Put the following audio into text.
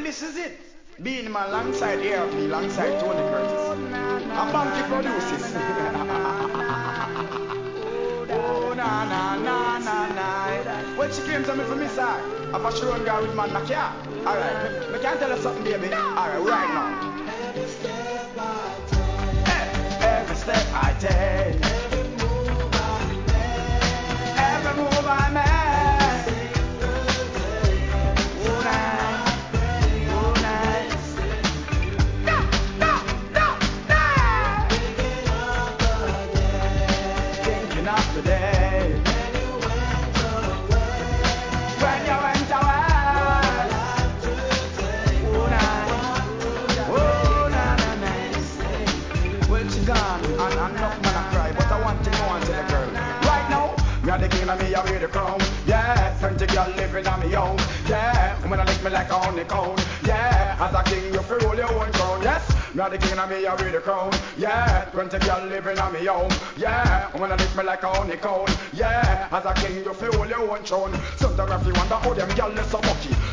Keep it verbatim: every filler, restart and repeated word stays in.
this is it. Being man alongside A R P, alongside Tony Curtis. A Banky produces. Oh, na na na na na. When she came to me for me side, I'm a sure girl with man like ya. Alright, me, me can tell her something, baby. Alright, right now. Every step I take, every step I take, every move I make, every move I make. The king of me, I wear the crown. Yeah, plenty girl living on me own. Yeah, woman I lick me like a honeycomb. Yeah, as a king you feel roll your own crown. Yes, me the king of me, I wear the crown. Yeah, plenty girl living on me own. Yeah, woman I lick me like a honeycomb. Yeah, as a king you feel roll your own crown. Sometimes if you wonder how them girl is so mucky.